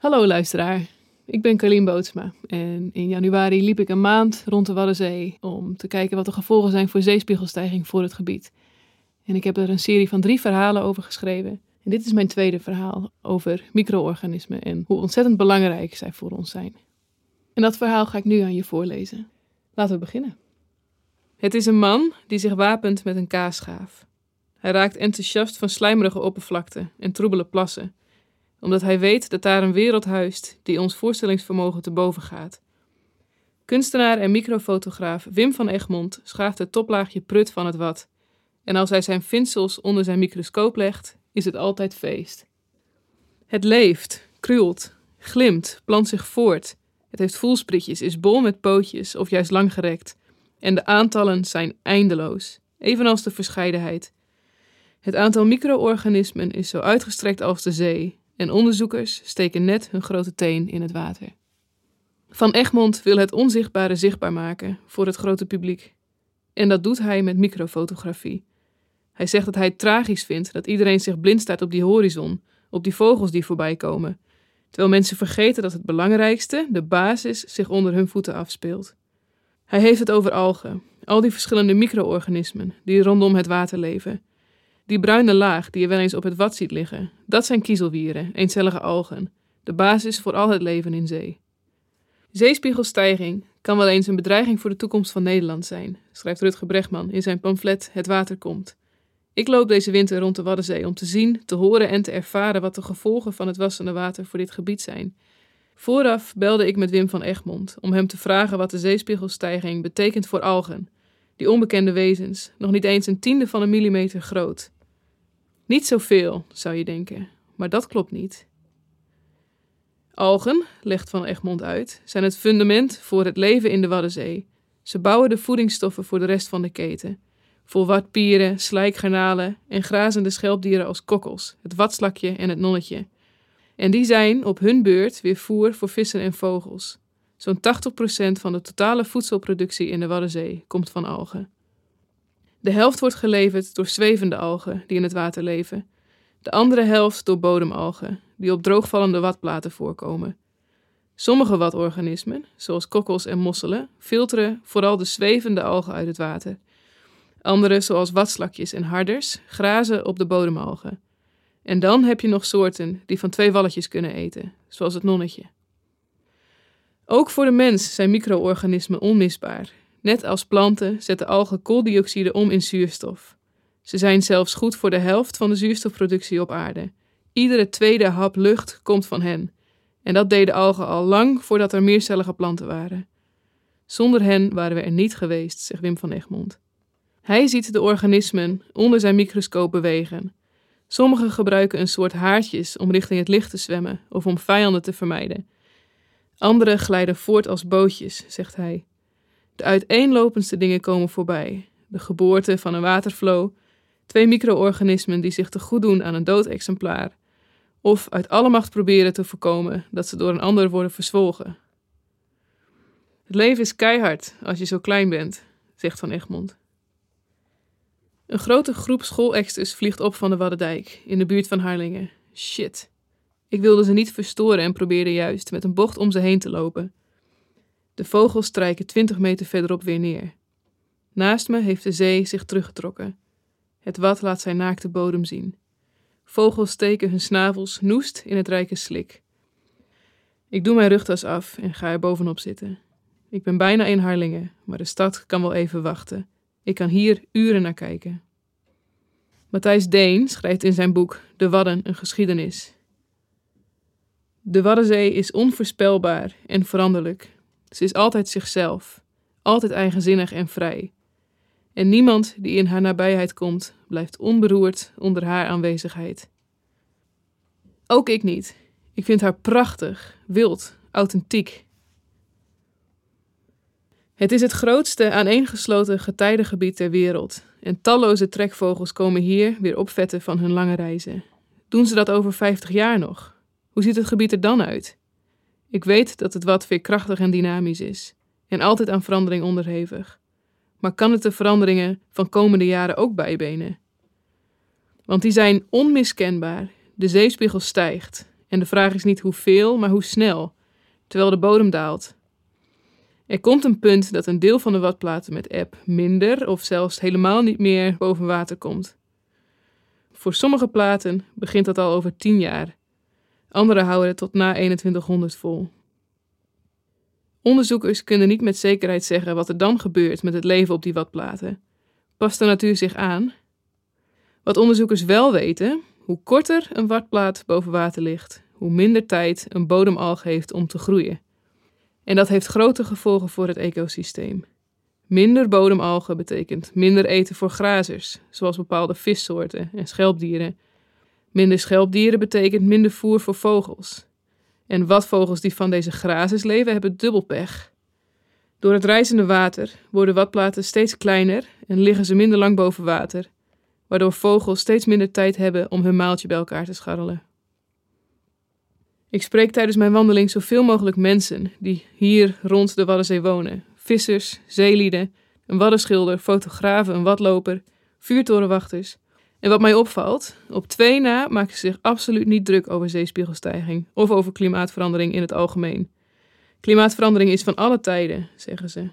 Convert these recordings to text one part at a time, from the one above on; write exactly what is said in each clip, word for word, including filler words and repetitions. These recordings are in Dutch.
Hallo luisteraar, ik ben Carlien Bootsma en in januari liep ik een maand rond de Waddenzee om te kijken wat de gevolgen zijn voor zeespiegelstijging voor het gebied. En ik heb er een serie van drie verhalen over geschreven. En dit is mijn tweede verhaal over micro-organismen en hoe ontzettend belangrijk zij voor ons zijn. En dat verhaal ga ik nu aan je voorlezen. Laten we beginnen. Het is een man die zich wapent met een kaasschaaf. Hij raakt enthousiast van slijmerige oppervlakte en troebele plassen, omdat hij weet dat daar een wereld huist die ons voorstellingsvermogen te boven gaat. Kunstenaar en microfotograaf Wim van Egmond schaaft het toplaagje prut van het wad. En als hij zijn vinsels onder zijn microscoop legt, is het altijd feest. Het leeft, krult, glimt, plant zich voort. Het heeft voelsprietjes, is bol met pootjes of juist langgerekt. En de aantallen zijn eindeloos, evenals de verscheidenheid. Het aantal micro-organismen is zo uitgestrekt als de zee. En onderzoekers steken net hun grote teen in het water. Van Egmond wil het onzichtbare zichtbaar maken voor het grote publiek. En dat doet hij met microfotografie. Hij zegt dat hij het tragisch vindt dat iedereen zich blind staat op die horizon, op die vogels die voorbij komen, terwijl mensen vergeten dat het belangrijkste, de basis, zich onder hun voeten afspeelt. Hij heeft het over algen, al die verschillende micro-organismen die rondom het water leven. Die bruine laag die je wel eens op het wad ziet liggen, dat zijn kiezelwieren, eencellige algen, de basis voor al het leven in zee. Zeespiegelstijging kan wel eens een bedreiging voor de toekomst van Nederland zijn, schrijft Rutger Bregman in zijn pamflet Het Water Komt. Ik loop deze winter rond de Waddenzee om te zien, te horen en te ervaren wat de gevolgen van het wassende water voor dit gebied zijn. Vooraf belde ik met Wim van Egmond om hem te vragen wat de zeespiegelstijging betekent voor algen, die onbekende wezens, nog niet eens een tiende van een millimeter groot. Niet zoveel, zou je denken, maar dat klopt niet. Algen, legt Van Egmond uit, zijn het fundament voor het leven in de Waddenzee. Ze bouwen de voedingsstoffen voor de rest van de keten. Vol watpieren, slijkgarnalen en grazende schelpdieren als kokkels, het watslakje en het nonnetje. En die zijn op hun beurt weer voer voor vissen en vogels. Zo'n tachtig procent van de totale voedselproductie in de Waddenzee komt van algen. De helft wordt geleverd door zwevende algen die in het water leven. De andere helft door bodemalgen, die op droogvallende watplaten voorkomen. Sommige watorganismen, zoals kokkels en mosselen, filteren vooral de zwevende algen uit het water. Andere, zoals watslakjes en harders, grazen op de bodemalgen. En dan heb je nog soorten die van twee walletjes kunnen eten, zoals het nonnetje. Ook voor de mens zijn micro-organismen onmisbaar. Net als planten zetten algen kooldioxide om in zuurstof. Ze zijn zelfs goed voor de helft van de zuurstofproductie op aarde. Iedere tweede hap lucht komt van hen. En dat deden algen al lang voordat er meercellige planten waren. Zonder hen waren we er niet geweest, zegt Wim van Egmond. Hij ziet de organismen onder zijn microscoop bewegen. Sommigen gebruiken een soort haartjes om richting het licht te zwemmen of om vijanden te vermijden. Anderen glijden voort als bootjes, zegt hij. De uiteenlopendste dingen komen voorbij. De geboorte van een waterflow, twee micro-organismen die zich te goed doen aan een dood exemplaar, of uit alle macht proberen te voorkomen dat ze door een ander worden verzwolgen. Het leven is keihard als je zo klein bent, zegt Van Egmond. Een grote groep schooleksters vliegt op van de Waddendijk, in de buurt van Harlingen. Shit. Ik wilde ze niet verstoren en probeerde juist met een bocht om ze heen te lopen. De vogels strijken twintig meter verderop weer neer. Naast me heeft de zee zich teruggetrokken. Het wad laat zijn naakte bodem zien. Vogels steken hun snavels noest in het rijke slik. Ik doe mijn rugtas af en ga er bovenop zitten. Ik ben bijna in Harlingen, maar de stad kan wel even wachten. Ik kan hier uren naar kijken. Matthijs Deen schrijft in zijn boek De Wadden een geschiedenis. De Waddenzee is onvoorspelbaar en veranderlijk. Ze is altijd zichzelf, altijd eigenzinnig en vrij. En niemand die in haar nabijheid komt, blijft onberoerd onder haar aanwezigheid. Ook ik niet. Ik vind haar prachtig, wild, authentiek. Het is het grootste aaneengesloten getijdengebied ter wereld. En talloze trekvogels komen hier weer opvetten van hun lange reizen. Doen ze dat over vijftig jaar nog? Hoe ziet het gebied er dan uit? Ik weet dat het wad veerkrachtig en dynamisch is. En altijd aan verandering onderhevig. Maar kan het de veranderingen van komende jaren ook bijbenen? Want die zijn onmiskenbaar. De zeespiegel stijgt. En de vraag is niet hoeveel, maar hoe snel, terwijl de bodem daalt. Er komt een punt dat een deel van de watplaten met eb minder of zelfs helemaal niet meer boven water komt. Voor sommige platen begint dat al over tien jaar. Andere houden het tot na eenentwintighonderd vol. Onderzoekers kunnen niet met zekerheid zeggen wat er dan gebeurt met het leven op die watplaten. Past de natuur zich aan? Wat onderzoekers wel weten, hoe korter een watplaat boven water ligt, hoe minder tijd een bodemalg heeft om te groeien. En dat heeft grote gevolgen voor het ecosysteem. Minder bodemalgen betekent minder eten voor grazers, zoals bepaalde vissoorten en schelpdieren. Minder schelpdieren betekent minder voer voor vogels. En watvogels die van deze grazers leven, hebben dubbel pech. Door het rijzende water worden watplaten steeds kleiner en liggen ze minder lang boven water, waardoor vogels steeds minder tijd hebben om hun maaltje bij elkaar te scharrelen. Ik spreek tijdens mijn wandeling zoveel mogelijk mensen die hier rond de Waddenzee wonen. Vissers, zeelieden, een waddenschilder, fotografen, een wadloper, vuurtorenwachters. En wat mij opvalt, op twee na maken ze zich absoluut niet druk over zeespiegelstijging of over klimaatverandering in het algemeen. Klimaatverandering is van alle tijden, zeggen ze.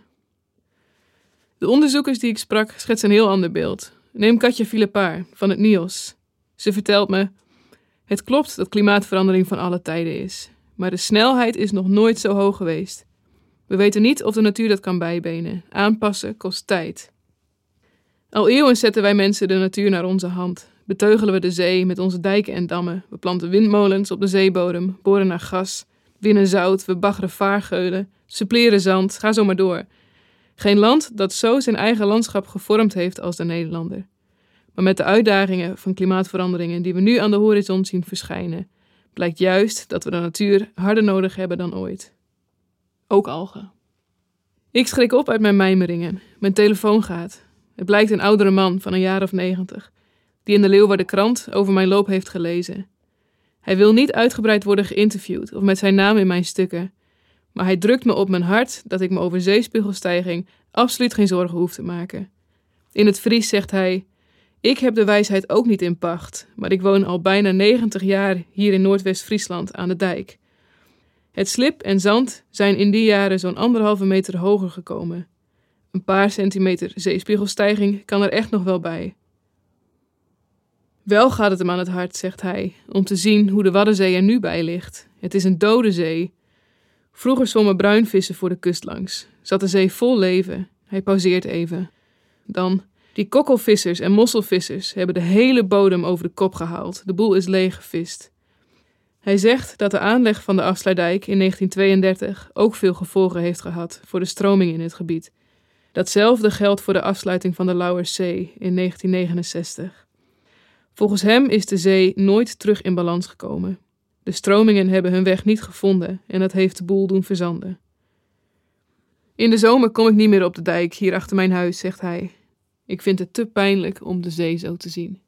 De onderzoekers die ik sprak schetsen een heel ander beeld. Neem Katja Philippard van het N I O S. Ze vertelt me: het klopt dat klimaatverandering van alle tijden is, maar de snelheid is nog nooit zo hoog geweest. We weten niet of de natuur dat kan bijbenen. Aanpassen kost tijd. Al eeuwen zetten wij mensen de natuur naar onze hand. Beteugelen we de zee met onze dijken en dammen. We planten windmolens op de zeebodem, boren naar gas, winnen zout, we baggeren vaargeulen, suppleren zand, ga zo maar door. Geen land dat zo zijn eigen landschap gevormd heeft als de Nederlander. Maar met de uitdagingen van klimaatveranderingen die we nu aan de horizon zien verschijnen, blijkt juist dat we de natuur harder nodig hebben dan ooit. Ook algen. Ik schrik op uit mijn mijmeringen. Mijn telefoon gaat. Het blijkt een oudere man van een jaar of negentig, die in de Leeuwardenkrant over mijn loop heeft gelezen. Hij wil niet uitgebreid worden geïnterviewd of met zijn naam in mijn stukken, maar hij drukt me op mijn hart dat ik me over zeespiegelstijging absoluut geen zorgen hoef te maken. In het Fries zegt hij: ik heb de wijsheid ook niet in pacht, maar ik woon al bijna negentig jaar hier in Noordwest-Friesland aan de dijk. Het slib en zand zijn in die jaren zo'n anderhalve meter hoger gekomen. Een paar centimeter zeespiegelstijging kan er echt nog wel bij. Wel gaat het hem aan het hart, zegt hij, om te zien hoe de Waddenzee er nu bij ligt. Het is een dode zee. Vroeger zwommen bruinvissen voor de kust langs. Zat de zee vol leven. Hij pauzeert even. Dan: die kokkelvissers en mosselvissers hebben de hele bodem over de kop gehaald. De boel is leeggevist. Hij zegt dat de aanleg van de Afsluitdijk in negentien tweeëndertig ook veel gevolgen heeft gehad voor de stroming in het gebied. Datzelfde geldt voor de afsluiting van de Lauwerszee in negentien negenenzestig. Volgens hem is de zee nooit terug in balans gekomen. De stromingen hebben hun weg niet gevonden en dat heeft de boel doen verzanden. In de zomer kom ik niet meer op de dijk hier achter mijn huis, zegt hij. Ik vind het te pijnlijk om de zee zo te zien.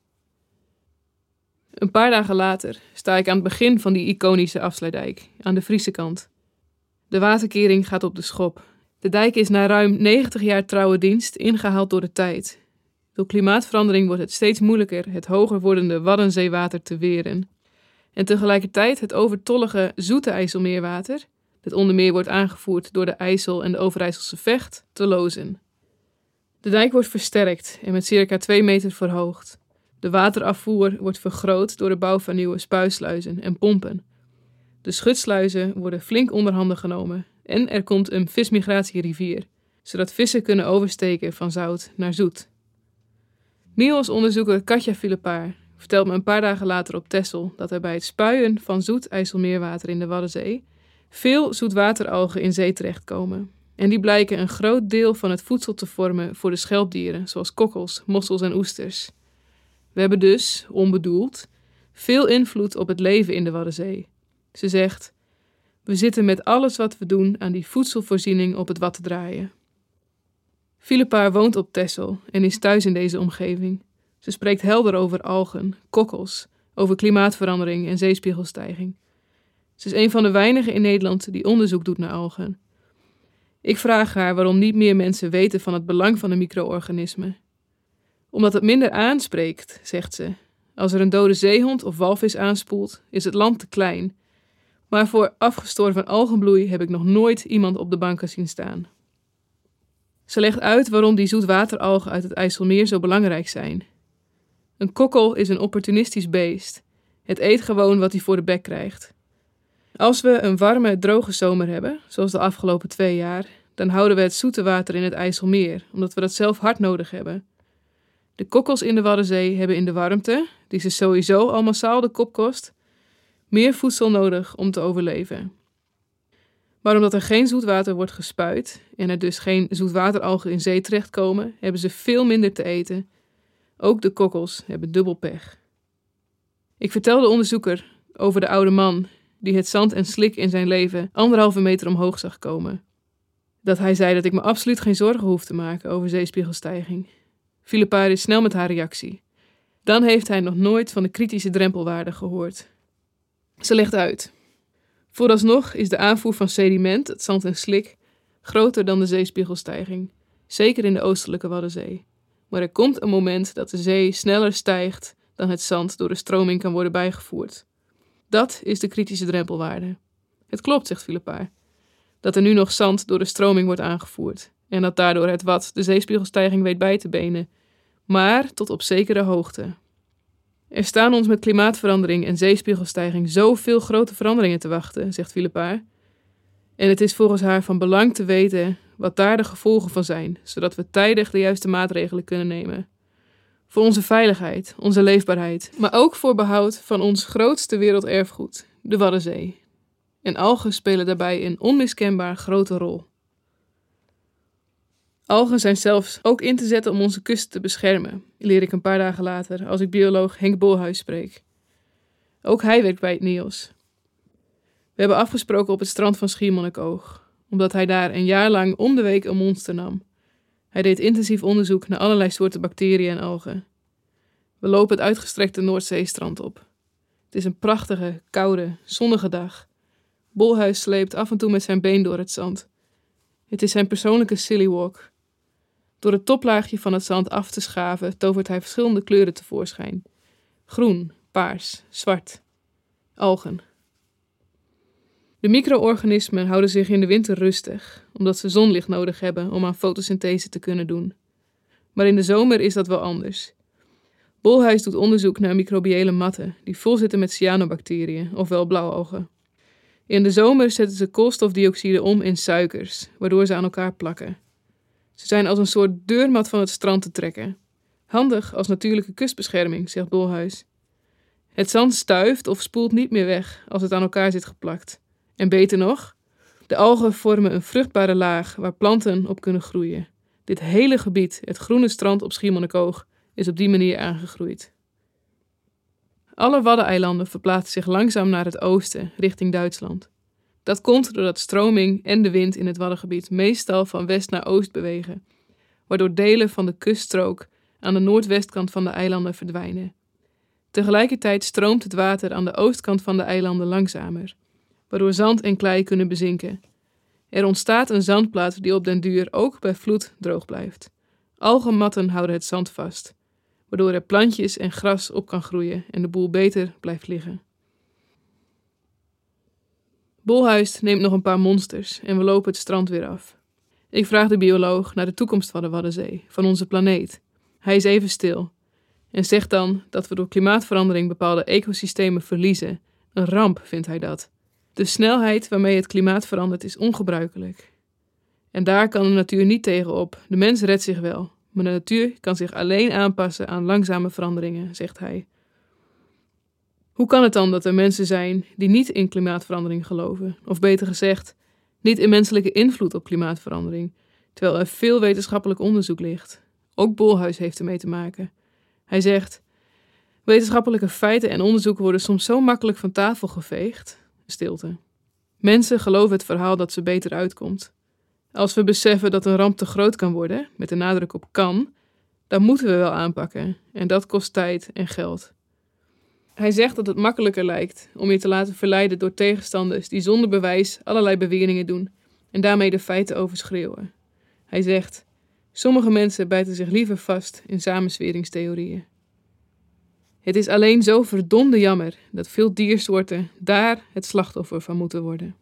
Een paar dagen later sta ik aan het begin van die iconische Afsluitdijk, aan de Friese kant. De waterkering gaat op de schop. De dijk is na ruim negentig jaar trouwe dienst ingehaald door de tijd. Door klimaatverandering wordt het steeds moeilijker het hoger wordende Waddenzeewater te weren. En tegelijkertijd het overtollige zoete IJsselmeerwater, dat onder meer wordt aangevoerd door de IJssel en de Overijsselse Vecht, te lozen. De dijk wordt versterkt en met circa twee meter verhoogd. De waterafvoer wordt vergroot door de bouw van nieuwe spuisluizen en pompen. De schutsluizen worden flink onderhanden genomen en er komt een vismigratierivier, zodat vissen kunnen oversteken van zout naar zoet. N I O S-onderzoeker Katja Philippard vertelt me een paar dagen later op Texel dat er bij het spuien van zoet IJsselmeerwater in de Waddenzee veel zoetwateralgen in zee terechtkomen. En die blijken een groot deel van het voedsel te vormen voor de schelpdieren, zoals kokkels, mossels en oesters. We hebben dus, onbedoeld, veel invloed op het leven in de Waddenzee. Ze zegt: we zitten met alles wat we doen aan die voedselvoorziening op het wat te draaien. Philippard woont op Texel en is thuis in deze omgeving. Ze spreekt helder over algen, kokkels, over klimaatverandering en zeespiegelstijging. Ze is een van de weinigen in Nederland die onderzoek doet naar algen. Ik vraag haar waarom niet meer mensen weten van het belang van de micro-organismen. Omdat het minder aanspreekt, zegt ze. Als er een dode zeehond of walvis aanspoelt, is het land te klein Maar voor afgestorven algenbloei heb ik nog nooit iemand op de banken zien staan. Ze legt uit waarom die zoetwateralgen uit het IJsselmeer zo belangrijk zijn. Een kokkel is een opportunistisch beest. Het eet gewoon wat hij voor de bek krijgt. Als we een warme, droge zomer hebben, zoals de afgelopen twee jaar, dan houden we het zoete water in het IJsselmeer, omdat we dat zelf hard nodig hebben. De kokkels in de Waddenzee hebben in de warmte, die ze sowieso al massaal de kop kost, meer voedsel nodig om te overleven. Maar omdat er geen zoetwater wordt gespuit en er dus geen zoetwateralgen in zee terechtkomen, hebben ze veel minder te eten. Ook de kokkels hebben dubbel pech. Ik vertel de onderzoeker over de oude man die het zand en slik in zijn leven anderhalve meter omhoog zag komen. Dat hij zei dat ik me absoluut geen zorgen hoef te maken over zeespiegelstijging. Philippa is snel met haar reactie. Dan heeft hij nog nooit van de kritische drempelwaarde gehoord. Ze legt uit. Vooralsnog is de aanvoer van sediment, het zand en slik, groter dan de zeespiegelstijging. Zeker in de oostelijke Waddenzee. Maar er komt een moment dat de zee sneller stijgt dan het zand door de stroming kan worden bijgevoerd. Dat is de kritische drempelwaarde. Het klopt, zegt Philippa, dat er nu nog zand door de stroming wordt aangevoerd en dat daardoor het Wad de zeespiegelstijging weet bij te benen, maar tot op zekere hoogte. Er staan ons met klimaatverandering en zeespiegelstijging zoveel grote veranderingen te wachten, zegt Philippa. En het is volgens haar van belang te weten wat daar de gevolgen van zijn, zodat we tijdig de juiste maatregelen kunnen nemen. Voor onze veiligheid, onze leefbaarheid, maar ook voor behoud van ons grootste werelderfgoed, de Waddenzee. En algen spelen daarbij een onmiskenbaar grote rol. Algen zijn zelfs ook in te zetten om onze kust te beschermen, leer ik een paar dagen later als ik bioloog Henk Bolhuis spreek. Ook hij werkt bij het N I O S. We hebben afgesproken op het strand van Schiermonnikoog, omdat hij daar een jaar lang om de week een monster nam. Hij deed intensief onderzoek naar allerlei soorten bacteriën en algen. We lopen het uitgestrekte Noordzeestrand op. Het is een prachtige, koude, zonnige dag. Bolhuis sleept af en toe met zijn been door het zand. Het is zijn persoonlijke silly walk. Door het toplaagje van het zand af te schaven tovert hij verschillende kleuren tevoorschijn. Groen, paars, zwart. Algen. De micro-organismen houden zich in de winter rustig, omdat ze zonlicht nodig hebben om aan fotosynthese te kunnen doen. Maar in de zomer is dat wel anders. Bolhuis doet onderzoek naar microbiële matten die vol zitten met cyanobacteriën, ofwel blauwalgen. In de zomer zetten ze koolstofdioxide om in suikers, waardoor ze aan elkaar plakken. Ze zijn als een soort deurmat van het strand te trekken. Handig als natuurlijke kustbescherming, zegt Bolhuis. Het zand stuift of spoelt niet meer weg als het aan elkaar zit geplakt. En beter nog, de algen vormen een vruchtbare laag waar planten op kunnen groeien. Dit hele gebied, het groene strand op Schiermonnikoog, is op die manier aangegroeid. Alle Waddeneilanden verplaatsen zich langzaam naar het oosten, richting Duitsland. Dat komt doordat stroming en de wind in het Waddengebied meestal van west naar oost bewegen, waardoor delen van de kuststrook aan de noordwestkant van de eilanden verdwijnen. Tegelijkertijd stroomt het water aan de oostkant van de eilanden langzamer, waardoor zand en klei kunnen bezinken. Er ontstaat een zandplaat die op den duur ook bij vloed droog blijft. Algenmatten houden het zand vast, waardoor er plantjes en gras op kan groeien en de boel beter blijft liggen. Bolhuis neemt nog een paar monsters en we lopen het strand weer af. Ik vraag de bioloog naar de toekomst van de Waddenzee, van onze planeet. Hij is even stil en zegt dan dat we door klimaatverandering bepaalde ecosystemen verliezen. Een ramp vindt hij dat. De snelheid waarmee het klimaat verandert is ongebruikelijk. En daar kan de natuur niet tegen op. De mens redt zich wel, maar de natuur kan zich alleen aanpassen aan langzame veranderingen, zegt hij. Hoe kan het dan dat er mensen zijn die niet in klimaatverandering geloven? Of beter gezegd, niet in menselijke invloed op klimaatverandering, terwijl er veel wetenschappelijk onderzoek ligt. Ook Bolhuis heeft ermee te maken. Hij zegt, wetenschappelijke feiten en onderzoeken worden soms zo makkelijk van tafel geveegd. Stilte. Mensen geloven het verhaal dat ze beter uitkomt. Als we beseffen dat een ramp te groot kan worden, met de nadruk op kan, dan moeten we wel aanpakken. En dat kost tijd en geld. Hij zegt dat het makkelijker lijkt om je te laten verleiden door tegenstanders die zonder bewijs allerlei beweringen doen en daarmee de feiten overschreeuwen. Hij zegt, sommige mensen bijten zich liever vast in samenzweringstheorieën. Het is alleen zo verdomde jammer dat veel diersoorten daar het slachtoffer van moeten worden.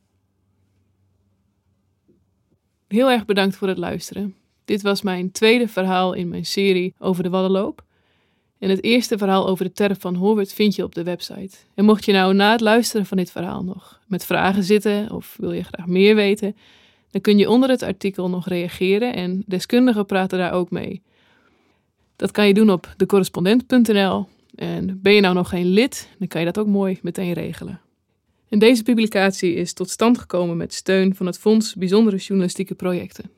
Heel erg bedankt voor het luisteren. Dit was mijn tweede verhaal in mijn serie over de Waddenloop. En het eerste verhaal over de terp van Horwert vind je op de website. En mocht je nou na het luisteren van dit verhaal nog met vragen zitten of wil je graag meer weten, dan kun je onder het artikel nog reageren en deskundigen praten daar ook mee. Dat kan je doen op de correspondent punt n l. En ben je nou nog geen lid, dan kan je dat ook mooi meteen regelen. En deze publicatie is tot stand gekomen met steun van het Fonds Bijzondere Journalistieke Projecten.